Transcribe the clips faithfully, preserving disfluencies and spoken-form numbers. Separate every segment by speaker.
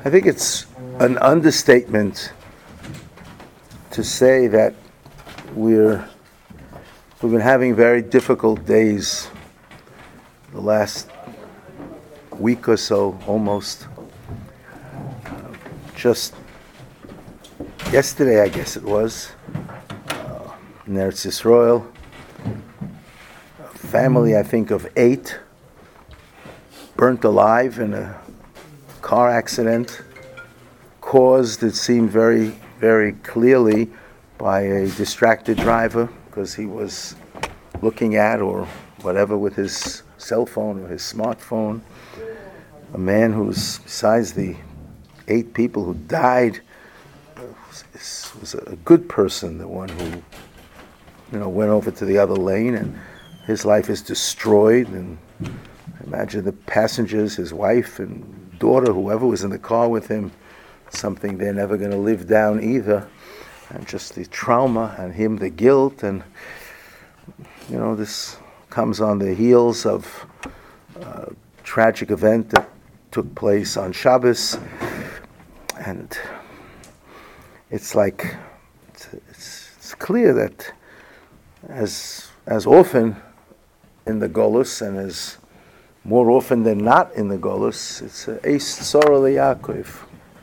Speaker 1: I think it's an understatement to say that we're we've been having very difficult days the last week or so, almost. Uh, just yesterday, I guess it was, uh, in Eretz Yisrael, a family, I think, of eight burnt alive in a car accident caused, it seemed very, very clearly, by a distracted driver because he was looking at or whatever with his cell phone or his smartphone. A man who's, besides the eight people who died, was, was a good person, the one who, you know, went over to the other lane, and his life is destroyed. And imagine the passengers, his wife and daughter, whoever was in the car with him, something they're never going to live down either. And just the trauma, and him the guilt, and you know, this comes on the heels of a tragic event that took place on Shabbos, and it's like it's, it's, it's clear that as as often in the Golus, and as more often than not in the Golus, it's a Eis Tzora LeYaakov.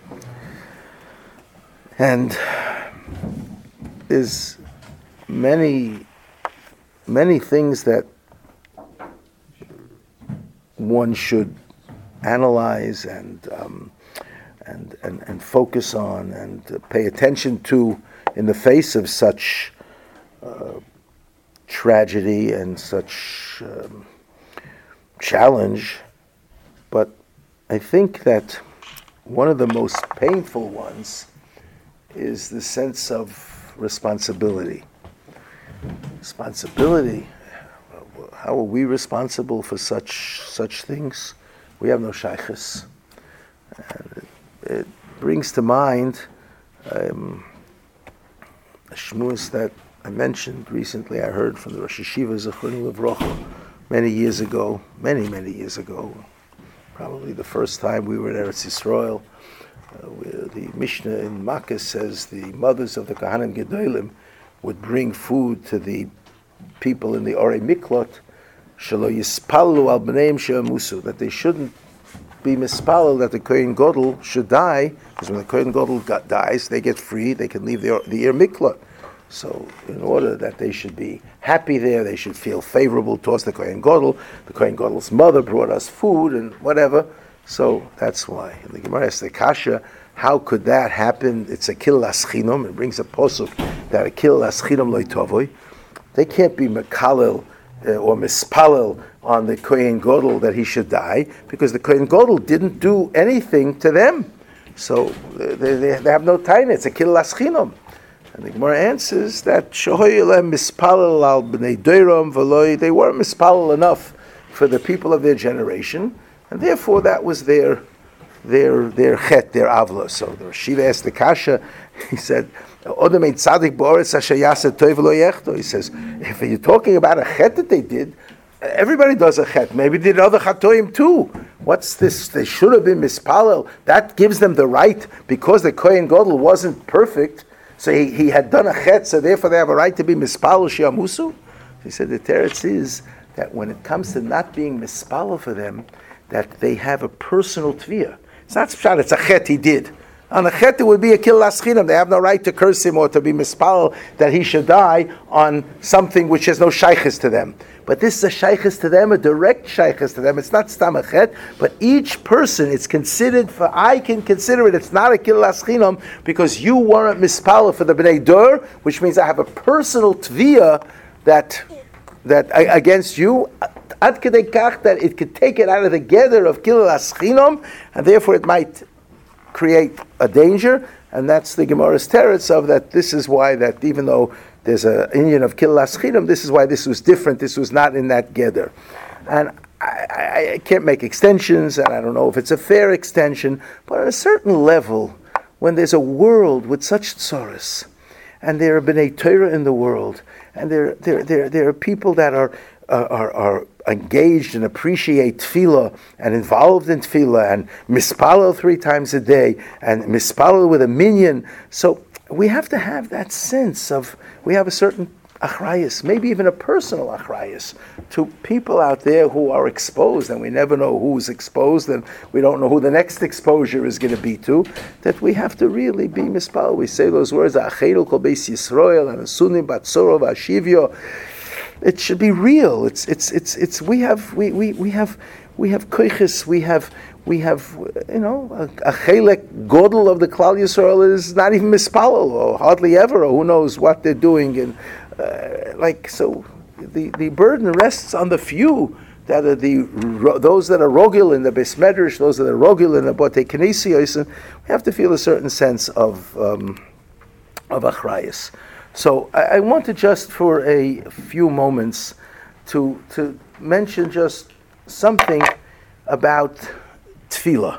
Speaker 1: And there's many, many things that one should analyze and um, and, and and focus on and uh, pay attention to in the face of such uh, tragedy and such um, challenge. But I think that one of the most painful ones is the sense of responsibility. Responsibility. How are we responsible for such such things? We have no shaykhs. And it, it brings to mind um, a shmuz that I mentioned recently. I heard from the Rosh Yeshiva Zechron Livrocha many years ago, many, many years ago, probably the first time we were in Eretz Yisrael, uh, where the Mishnah in Makkah says the mothers of the Kahanim Gedolim would bring food to the people in the Orei Miklot, Shelo Yispalu al B'neim She'amusu, that they shouldn't be mispalel that the Kohen Gadol should die, because when the Kohen Gadol got, dies, they get free, they can leave the, the Ir Miklot. So in order that they should be happy there, they should feel favorable towards the Kohen Gadol. The Kohen Gadol's mother brought us food and whatever. So that's why. And the Gemara asks the Kasha, how could that happen? It's a kil aschinum. It brings a posuk that a kil aschinum loy tovoy. They can't be mekalel uh, or mispalel on the Kohen Gadol that he should die, because the Kohen Gadol didn't do anything to them. So they, they, they have no taina. It's a kil aschinum. And the Gemara answers that Shehoyelem mispalel al b'nei doiram v'loi, they weren't mispalel enough for the people of their generation, and therefore that was their their their chet, their avla. So the Rashiva asked the Kasha, he said, Odom ein tzadik ba'oretz asher yaseh tov v'lo yechto. He says, if you're talking about a chet that they did, everybody does a chet. Maybe they did other chatoim too. What's this? They should have been mispalel. That gives them the right, because the Kohen Gadol wasn't perfect. So he, he had done a chet, so therefore they have a right to be mispalel shiamusu. He said the teretz is that when it comes to not being mispalel for them, that they have a personal tviyah. It's not pshat, it's a chet he did. On a chet it would be a kil laschinam. They have no right to curse him or to be mispalel that he should die on something which has no shaykhis to them. But this is a shaykhis to them, a direct shaykhis to them. It's not stam a chet, but each person, it's considered, for I can consider it, it's not a kil laschinam, because you weren't mispalel for the b'nei dur, which means I have a personal tviyah that that against you, ad kedei kach, that it could take it out of the gather of kil laschinam, and therefore it might create a danger. And that's the Gemara's teretz of that. This is why that even though there's an Indian of kil laschinam, this is why this was different. This was not in that gather. And I, I, I can't make extensions, and I don't know if it's a fair extension, but at a certain level, when there's a world with such tzoros, and there are b'nei Torah in the world, and there, there, there, there are people that are uh, are, are engaged and appreciate tefillah and involved in tefillah and mispalel three times a day and mispalel with a minyan. So we have to have that sense of, we have a certain achrayus, maybe even a personal achrayus, to people out there who are exposed, and we never know who's exposed, and we don't know who the next exposure is going to be to, that we have to really be mispal. We say those words, Achenu kol beis Yisrael, and Asunim batzoro v'ashivyo. It should be real. It's it's it's it's. We have we we, we have we have koiches. We have we have you know a, a chelek godel of the Klal Yisrael is not even mispalel, or hardly ever, or who knows what they're doing, and uh, like so. The, the burden rests on the few that are the those that are rogil in the Beis Medrash, those that are rogil in the Botei Knesiyos, and we have to feel a certain sense of um, of achrayus. So I, I want to just for a few moments to to mention just something about tefillah.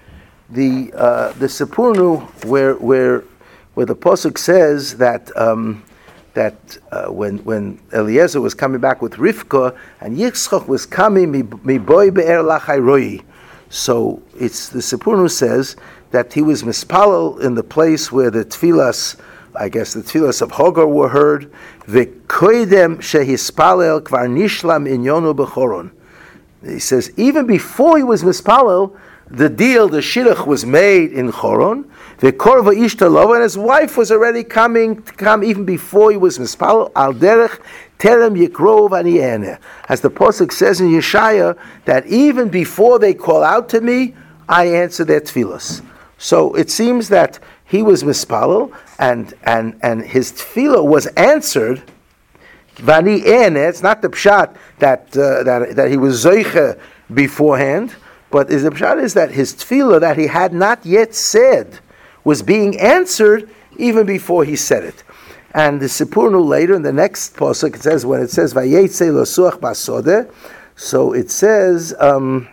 Speaker 1: The uh, the Sipurnu where where where the pasuk says that. Um, that uh, when when Eliezer was coming back with Rivka and Yitzchak was coming mi boy be'er lachai. So it's the Sipurnu says that he was mispalel in the place where the tefillas, I guess the tefillas of Hagar were heard. V'koidem shehispalel kvar nishlam inyonu b'choron. He says even before he was mispalel, the deal, the shidduch was made in Choron. The korva ishtalova, and his wife was already coming to come even before he was mispalel. Al derech terem yikrov aniene. As the pasuk says in Yeshaya, that even before they call out to me, I answer their tefillas. So it seems that he was mispalel, and and and his tefillah was answered. Vani ene. It's not the pshat that uh, that that he was zoiche beforehand. But the pshat is that his tefillah that he had not yet said was being answered even before he said it. And the Sipurnu later in the next pasuk it says when it says Vayetze losuach basodeh, so it says um,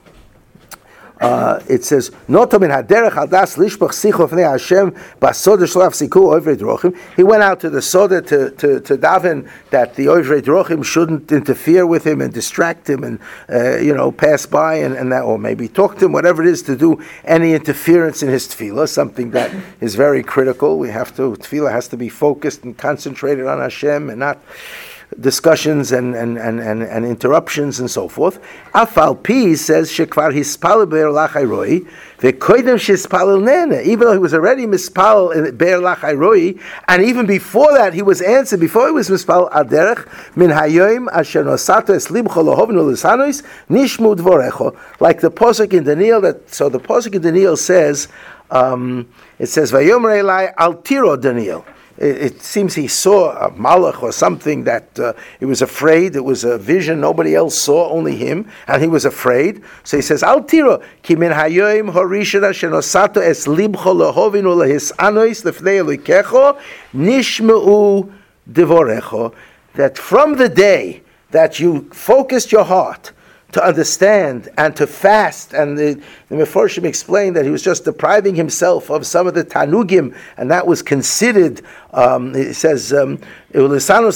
Speaker 1: uh, it says Noto min haderech al das lishpach sicho fnei Hashem basodeh shlo yafsiku ovrei drochim. He went out to the soda to, to, to daven that the ovrei drochim shouldn't interfere with him and distract him and uh, you know pass by and, and that, or maybe talk to him, whatever it is, to do any interference in his tefillah, something that is very critical. We have to tefillah has to be focused and concentrated on Hashem and not discussions and, and, and, and, and interruptions and so forth. Afal Pi says shekvar hispalel be'er lachai roi ve'koidem shispalel nene. Even though he was already mispalel in be'er lachai roi, and even before that he was answered, before he was mispalel al derech min hayoim asher nosato es libcho lohovnu lisanois nishmu dvorecho. Like the pasuk in Daniel, that so the pasuk in Daniel says um, it says vayomer elai al tiro Daniel. It, it seems he saw a malach or something that uh, he was afraid. It was a vision nobody else saw, only him, and he was afraid. So he says, "Al tiro ki min hayoim horishana shenosato es libcho lehovinu lehisanois lefnei Elokecho nishmeu devorecho." That from the day that you focused your heart to understand and to fast, and the, the Meforshim explained that he was just depriving himself of some of the tanugim, and that was considered. Um, it says, um, and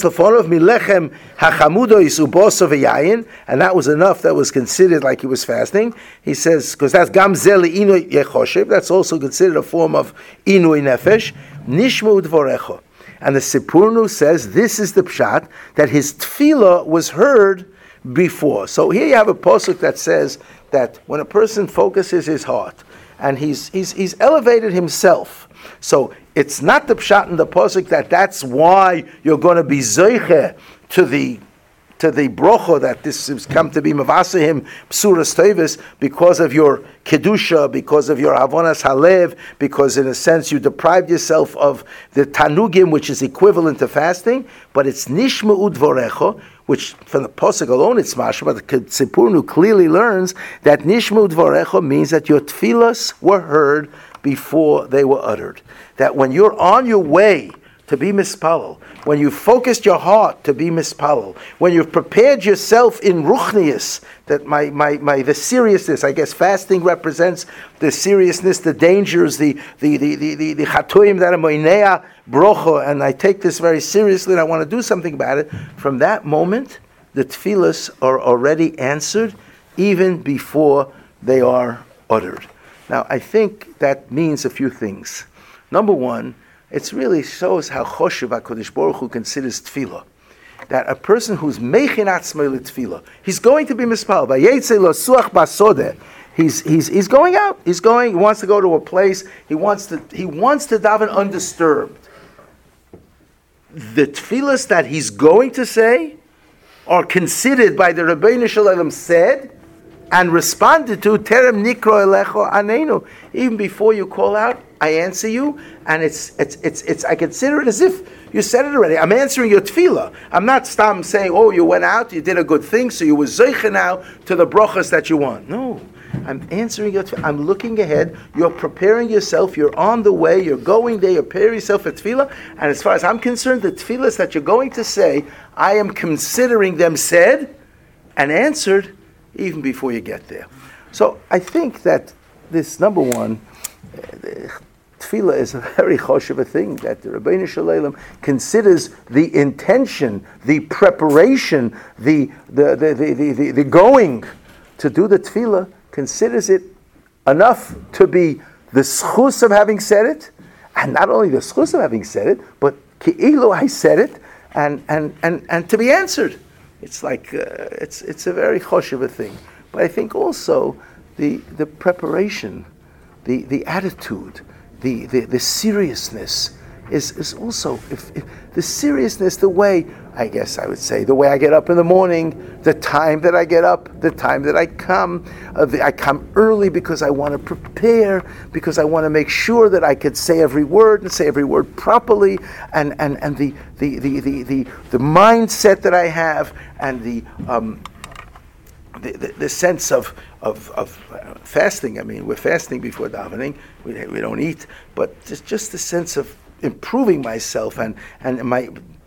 Speaker 1: that was enough. That was considered like he was fasting. He says because that's gamzel inui yechoshev. That's also considered a form of inui nefesh. Nishmu dvorecho. And the Sipurnu says this is the pshat that his tefillah was heard before. So here you have a pasuk that says that when a person focuses his heart and he's he's he's elevated himself, so it's not the pshat in the pasuk that that's why you're going to be zoiche to the to the brocha that this has come to be mavasehim psuras tevis because of your kedusha, because of your avonas halev, because in a sense you deprived yourself of the tanugim, which is equivalent to fasting, but it's nishmeu dvorecho, which from the pasuk alone it's mashma, but the Sipurnu clearly learns that nishmeu dvorecho means that your tefillas were heard before they were uttered. That when you're on your way to be mispalel, when you've focused your heart to be mispalel, when you've prepared yourself in ruchnius, that my, my, my the seriousness, I guess fasting represents the seriousness, the dangers, the the the the the, the chatoim that are moinea brocha, and I take this very seriously and I want to do something about it. From that moment, the tefillas are already answered even before they are uttered. Now, I think that means a few things. Number one, it really shows how Choshev HaKadosh Baruch Hu considers tefillah. That a person who's meichin atzmei l'tefillah, he's going to be mispal. Vayetze lo suach basodeh. He's he's he's going out. He's going. He wants to go to a place. He wants to he wants to daven undisturbed. The tefillahs that he's going to say are considered by the Rebbeinu Shalom said and responded to terem nikro elecho anenu. Even before you call out, I answer you, and it's it's it's it's. I consider it as if you said it already. I'm answering your tefillah. I'm not stam saying, oh, you went out, you did a good thing, so you were zeicha now to the brachas that you want. No, I'm answering your tefillah. I'm looking ahead. You're preparing yourself. You're on the way. You're going there. You're preparing yourself for tefillah. And as far as I'm concerned, the tefillahs that you're going to say, I am considering them said and answered even before you get there. So I think that this, number one, uh, tefillah is a very choshev a thing, that the Rebbeinu Shalom considers the intention, the preparation, the the the, the, the, the, the going to do the tefillah, considers it enough to be the schus of having said it, and not only the schus of having said it, but ki'ilu I said it, and and and, and to be answered. It's like, uh, it's it's a very choshev a thing. But I think also the the preparation, the, the attitude, the, the, the seriousness is, is also, if, if the seriousness, the way, I guess I would say, the way I get up in the morning, the time that I get up, the time that I come, uh, the, I come early because I want to prepare, because I want to make sure that I could say every word and say every word properly, and, and, and the, the, the, the, the, the mindset that I have, and the um, the, the, the sense of of, of uh, fasting. I mean, we're fasting before davening. We we don't eat, but just just the sense of improving myself and and my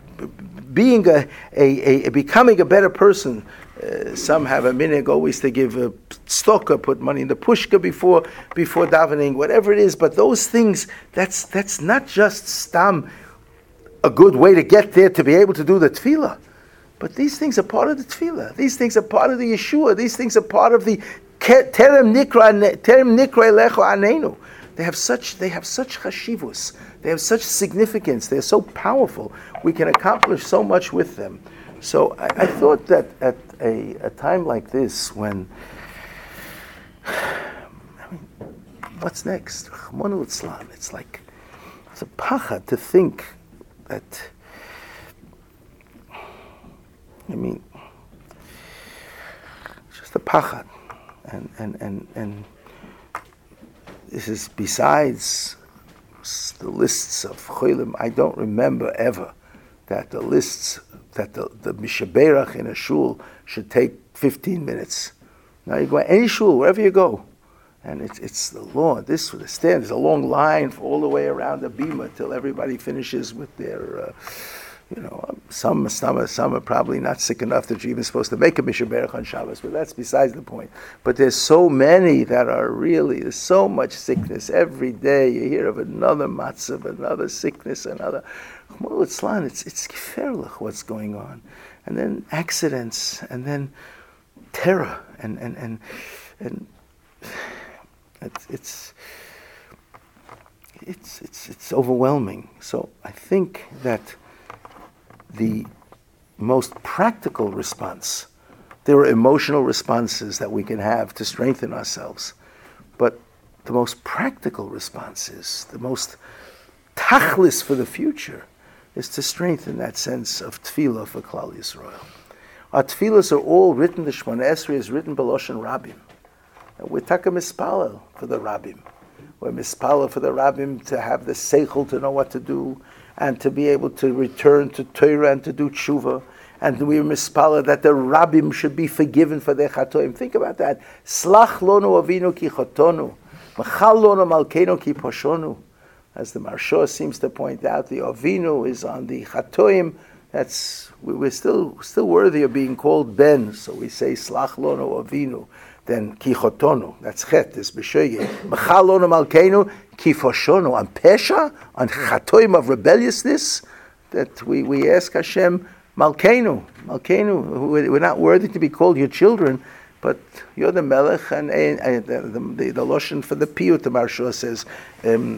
Speaker 1: being a a, a becoming a better person. Uh, some have a minhag always to give a stoka, put money in the pushka before before davening, whatever it is. But those things, that's that's not just stam, a good way to get there to be able to do the tefillah. But these things are part of the tefillah. These things are part of the Yeshua. These things are part of the terem nikra terem nikra elecho anenu. They have such they have such chashivus. They have such significance. They're so powerful. We can accomplish so much with them. So I, I thought that at a, a time like this, when I mean, what's next? Rachmana litzlan. It's like it's a pachad to think that. I mean, it's just a pachad, and and and and this is besides the lists of cholim. I don't remember ever that the lists that the the mishaberach in a shul should take fifteen minutes. Now you go any shul wherever you go, and it's it's the law. This the stand. There's a long line for all the way around the bima till everybody finishes with their. Uh, You know, some some some are probably not sick enough that you're even supposed to make a Mishnah Berach on Shabbos, but that's besides the point. But there's so many that are really, there's so much sickness. Every day you hear of another matzav, another sickness, another. It's it's gefährlich what's going on. And then accidents, and then terror, and and and, and it's, it's it's it's it's overwhelming. So I think that the most practical response, there are emotional responses that we can have to strengthen ourselves, but the most practical responses, the most tachlis for the future, is to strengthen that sense of tefillah for Klal Yisrael. Our tefillahs are all written, the Shemona Esrei is written b'loshen Rabbim. And we're taka mispalel for the Rabbim. We're mispalel for the Rabbim to have the seichel to know what to do, and to be able to return to Torah and to do tshuva. And we mispalel that the Rabbim should be forgiven for their chatoim. Think about that. Slach lonu avinu ki chotonu, machal lonu malkeinu ki poshonu. As the Marsha seems to point out, the avinu is on the chatoim. That's we're still still worthy of being called ben. So we say slach lonu avinu. Then kichotonu, that's chet, is b'shege. Mechalonu malkeinu, kifoshonu, on pesha, on chatoim of rebelliousness, that we, we ask Hashem, malkeinu, Malkeinu, we're not worthy to be called your children, but you're the Melech, and, and, and the, the, the Loshen for the Piyut, the Maharsha says, um,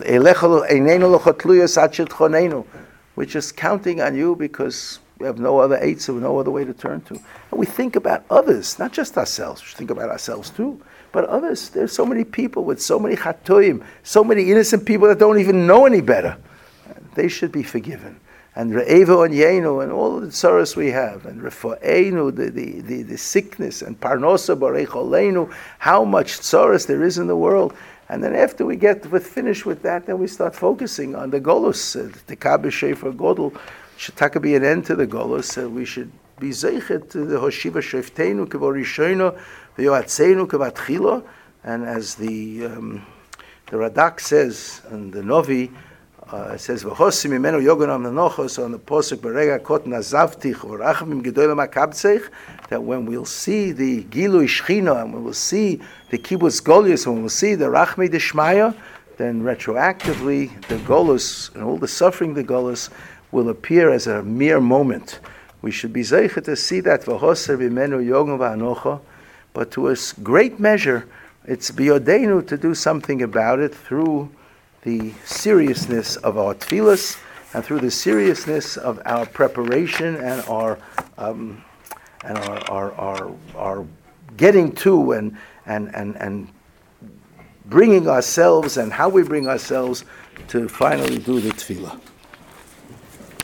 Speaker 1: we're just counting on you because we have no other eitzah, no other way to turn to. And we think about others, not just ourselves. We should think about ourselves too, but others. There's so many people with so many chatoim, so many innocent people that don't even know any better. They should be forgiven. And Re'evo and Yenu and all the tzaros we have, and Refo'enu, the, the, the, the sickness, and Parnosa Barech Oleinu, how much tzaros there is in the world. And then after we get with finished with that, then we start focusing on the Golus, uh, the Kabe Shefer Godel. Should taka be an end to the Golus. Uh, we should be zeichet to the Hoshiva Sheftenu Kevorishoino, V'yoatzenu Kevatchilo. And as the um, the Radak says, and the Novi, Uh, it says v'chosim imenu yogonam nanochos on the posuk berega kot nazavtich or achamim gedolim akabtzech, that when we'll see the gilui shchina and when we'll see the kibbutz golius, when we'll see the rachmei deshmaya, then retroactively the golus and all the suffering the golus will appear as a mere moment. We should be zeichet to see that v'chosim imenu yogonam v'anocha, but to a great measure it's biyodenu to do something about it through the seriousness of our tefillas and through the seriousness of our preparation and our um, and our, our our our getting to and and and and bringing ourselves and how we bring ourselves to finally do the tefillah.